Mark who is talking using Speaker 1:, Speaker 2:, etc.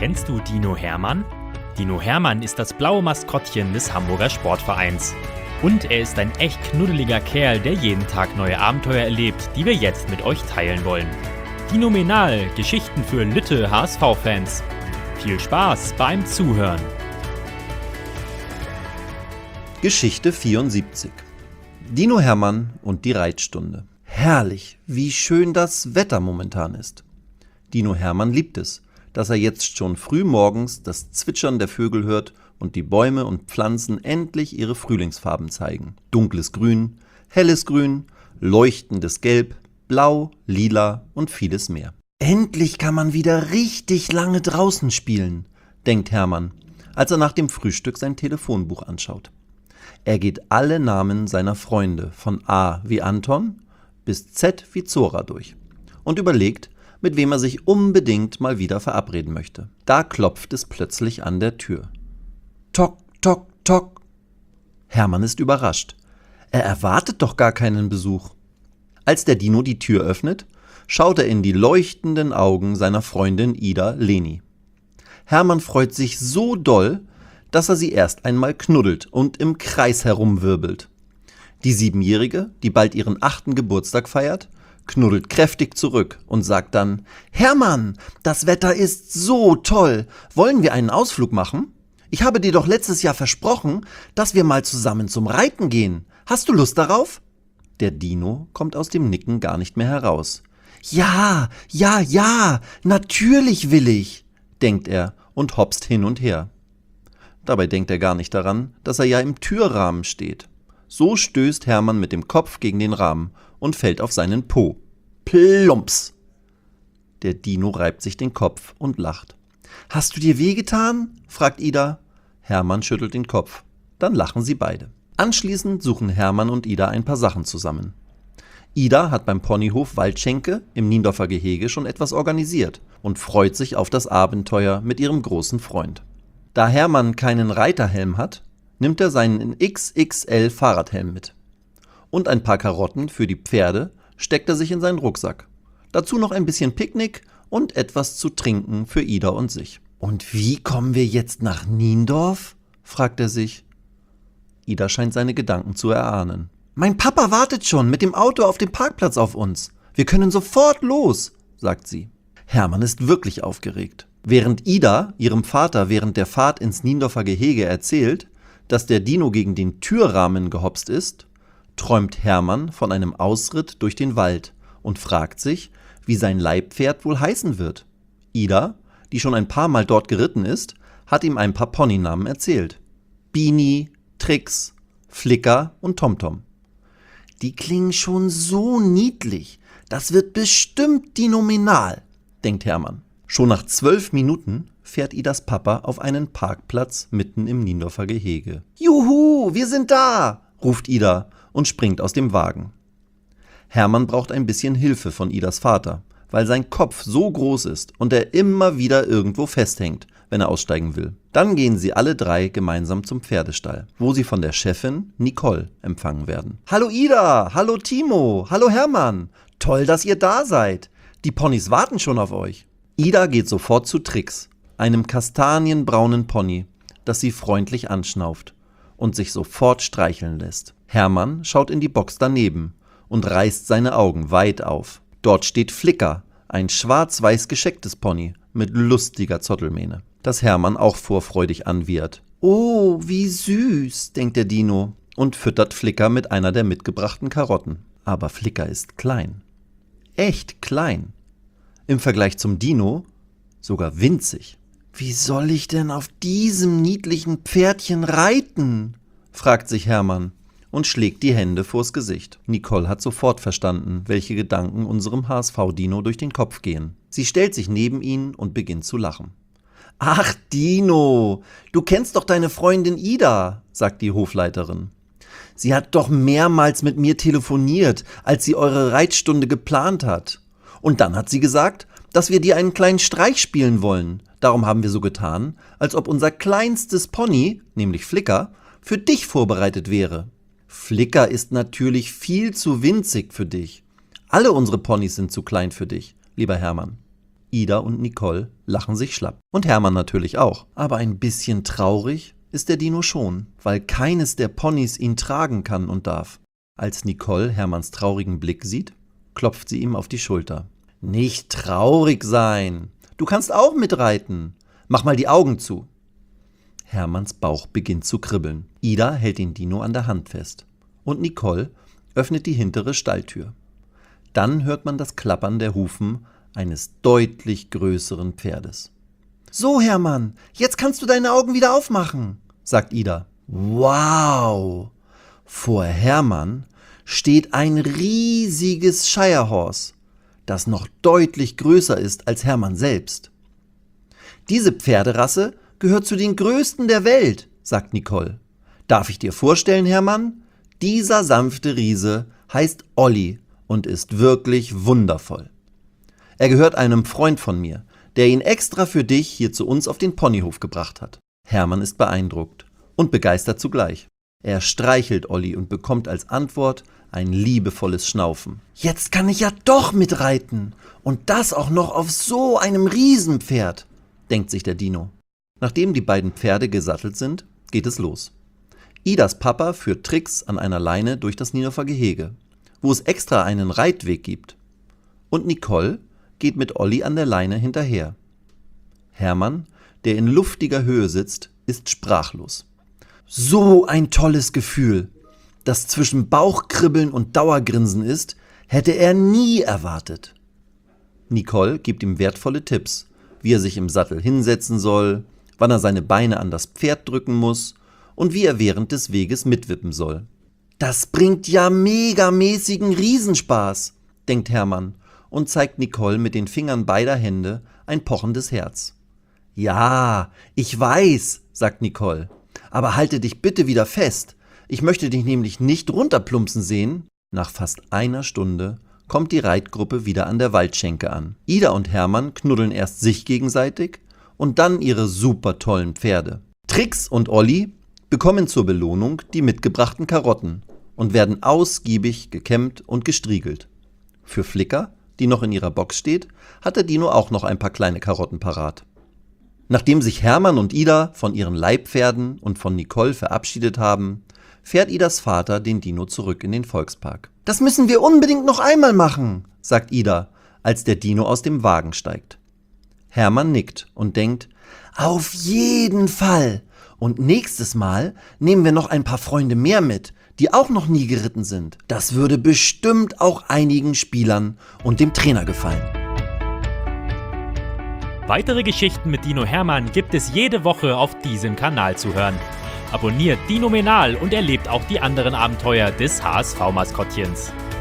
Speaker 1: Kennst du Dino Hermann? Dino Hermann ist das blaue Maskottchen des Hamburger Sportvereins. Und er ist ein echt knuddeliger Kerl, der jeden Tag neue Abenteuer erlebt, die wir jetzt mit euch teilen wollen. Dinomenal, Geschichten für Lütte HSV-Fans. Viel Spaß beim Zuhören.
Speaker 2: Geschichte 74. Dino Hermann und die Reitstunde. Herrlich, wie schön das Wetter momentan ist. Dino Hermann liebt es, dass er jetzt schon früh morgens das Zwitschern der Vögel hört und die Bäume und Pflanzen endlich ihre Frühlingsfarben zeigen. Dunkles Grün, helles Grün, leuchtendes Gelb, Blau, Lila und vieles mehr. Endlich kann man wieder richtig lange draußen spielen, denkt Hermann, als er nach dem Frühstück sein Telefonbuch anschaut. Er geht alle Namen seiner Freunde von A wie Anton bis Z wie Zora durch und überlegt, mit wem er sich unbedingt mal wieder verabreden möchte. Da klopft es plötzlich an der Tür. Tock, tock, tock. Hermann ist überrascht. Er erwartet doch gar keinen Besuch. Als der Dino die Tür öffnet, schaut er in die leuchtenden Augen seiner Freundin Ida Leni. Hermann freut sich so doll, dass er sie erst einmal knuddelt und im Kreis herumwirbelt. Die 7-Jährige, die bald ihren 8. Geburtstag feiert, knuddelt kräftig zurück und sagt dann: »Hermann, das Wetter ist so toll. Wollen wir einen Ausflug machen? Ich habe dir doch letztes Jahr versprochen, dass wir mal zusammen zum Reiten gehen. Hast du Lust darauf?« Der Dino kommt aus dem Nicken gar nicht mehr heraus. »Ja, natürlich will ich«, denkt er und hopst hin und her. Dabei denkt er gar nicht daran, dass er ja im Türrahmen steht. So stößt Hermann mit dem Kopf gegen den Rahmen und fällt auf seinen Po. Plumps! Der Dino reibt sich den Kopf und lacht. »Hast du dir wehgetan?« fragt Ida. Hermann schüttelt den Kopf. Dann lachen sie beide. Anschließend suchen Hermann und Ida ein paar Sachen zusammen. Ida hat beim Ponyhof Waldschenke im Niendorfer Gehege schon etwas organisiert und freut sich auf das Abenteuer mit ihrem großen Freund. Da Hermann keinen Reiterhelm hat, nimmt er seinen XXL Fahrradhelm mit. Und ein paar Karotten für die Pferde steckt er sich in seinen Rucksack. Dazu noch ein bisschen Picknick und etwas zu trinken für Ida und sich. »Und wie kommen wir jetzt nach Niendorf?« fragt er sich. Ida scheint seine Gedanken zu erahnen. »Mein Papa wartet schon mit dem Auto auf dem Parkplatz auf uns. Wir können sofort los«, sagt sie. Hermann ist wirklich aufgeregt. Während Ida ihrem Vater während der Fahrt ins Niendorfer Gehege erzählt, dass der Dino gegen den Türrahmen gehopst ist, träumt Hermann von einem Ausritt durch den Wald und fragt sich, wie sein Leihpferd wohl heißen wird. Ida, die schon ein paar Mal dort geritten ist, hat ihm ein paar Ponynamen erzählt. Bini, Trix, Flicker und Tomtom. Die klingen schon so niedlich. Das wird bestimmt Dinomenal, denkt Hermann. Schon nach 12 Minuten fährt Idas Papa auf einen Parkplatz mitten im Niendorfer Gehege. »Juhu, wir sind da«, ruft Ida und springt aus dem Wagen. Hermann braucht ein bisschen Hilfe von Idas Vater, weil sein Kopf so groß ist und er immer wieder irgendwo festhängt, wenn er aussteigen will. Dann gehen sie alle 3 gemeinsam zum Pferdestall, wo sie von der Chefin Nicole empfangen werden. »Hallo Ida, hallo Timo, hallo Hermann, toll, dass ihr da seid. Die Ponys warten schon auf euch.« Ida geht sofort zu Trix, einem kastanienbraunen Pony, das sie freundlich anschnauft und sich sofort streicheln lässt. Hermann schaut in die Box daneben und reißt seine Augen weit auf. Dort steht Flicker, ein schwarz-weiß geschecktes Pony mit lustiger Zottelmähne, das Hermann auch vorfreudig anwiehert. »Oh, wie süß«, denkt der Dino und füttert Flicker mit einer der mitgebrachten Karotten. Aber Flicker ist klein. Echt klein. Im Vergleich zum Dino sogar winzig. »Wie soll ich denn auf diesem niedlichen Pferdchen reiten?« fragt sich Hermann und schlägt die Hände vors Gesicht. Nicole hat sofort verstanden, welche Gedanken unserem HSV-Dino durch den Kopf gehen. Sie stellt sich neben ihn und beginnt zu lachen. »Ach Dino, du kennst doch deine Freundin Ida«, sagt die Hofleiterin. »Sie hat doch mehrmals mit mir telefoniert, als sie eure Reitstunde geplant hat. Und dann hat sie gesagt, dass wir dir einen kleinen Streich spielen wollen. Darum haben wir so getan, als ob unser kleinstes Pony, nämlich Flicker, für dich vorbereitet wäre. Flicker ist natürlich viel zu winzig für dich. Alle unsere Ponys sind zu klein für dich, lieber Hermann.« Ida und Nicole lachen sich schlapp. Und Hermann natürlich auch. Aber ein bisschen traurig ist der Dino schon, weil keines der Ponys ihn tragen kann und darf. Als Nicole Hermanns traurigen Blick sieht, klopft sie ihm auf die Schulter. Nicht traurig sein. Du kannst auch mitreiten. Mach mal die Augen zu. Hermanns Bauch beginnt zu kribbeln. Ida hält den Dino an der Hand fest. Und Nicole öffnet die hintere Stalltür. Dann hört man das Klappern der Hufen eines deutlich größeren Pferdes. So, Hermann, jetzt kannst du deine Augen wieder aufmachen, sagt Ida. Wow! Vor Hermann steht ein riesiges Shire-Horse, das noch deutlich größer ist als Hermann selbst. Diese Pferderasse gehört zu den größten der Welt, sagt Nicole. Darf ich dir vorstellen, Hermann? Dieser sanfte Riese heißt Olli und ist wirklich wundervoll. Er gehört einem Freund von mir, der ihn extra für dich hier zu uns auf den Ponyhof gebracht hat. Hermann ist beeindruckt und begeistert zugleich. Er streichelt Olli und bekommt als Antwort ein liebevolles Schnaufen. Jetzt kann ich ja doch mitreiten und das auch noch auf so einem Riesenpferd, denkt sich der Dino. Nachdem die beiden Pferde gesattelt sind, geht es los. Idas Papa führt Trix an einer Leine durch das Nienhofer Gehege, wo es extra einen Reitweg gibt. Und Nicole geht mit Olli an der Leine hinterher. Hermann, der in luftiger Höhe sitzt, ist sprachlos. So ein tolles Gefühl, das zwischen Bauchkribbeln und Dauergrinsen ist, hätte er nie erwartet. Nicole gibt ihm wertvolle Tipps, wie er sich im Sattel hinsetzen soll, wann er seine Beine an das Pferd drücken muss und wie er während des Weges mitwippen soll. Das bringt ja megamäßigen Riesenspaß, denkt Hermann und zeigt Nicole mit den Fingern beider Hände ein pochendes Herz. Ja, ich weiß, sagt Nicole, aber halte dich bitte wieder fest. Ich möchte dich nämlich nicht runterplumpsen sehen. Nach fast einer Stunde kommt die Reitgruppe wieder an der Waldschenke an. Ida und Hermann knuddeln erst sich gegenseitig und dann ihre super tollen Pferde. Trix und Olli bekommen zur Belohnung die mitgebrachten Karotten und werden ausgiebig gekämmt und gestriegelt. Für Flicker, die noch in ihrer Box steht, hat der Dino auch noch ein paar kleine Karotten parat. Nachdem sich Hermann und Ida von ihren Leihpferden und von Nicole verabschiedet haben, fährt Idas Vater den Dino zurück in den Volkspark. Das müssen wir unbedingt noch einmal machen, sagt Ida, als der Dino aus dem Wagen steigt. Hermann nickt und denkt, auf jeden Fall. Und nächstes Mal nehmen wir noch ein paar Freunde mehr mit, die auch noch nie geritten sind. Das würde bestimmt auch einigen Spielern und dem Trainer gefallen.
Speaker 1: Weitere Geschichten mit Dino Hermann gibt es jede Woche auf diesem Kanal zu hören. Abonniert Dinomenal und erlebt auch die anderen Abenteuer des HSV-Maskottchens.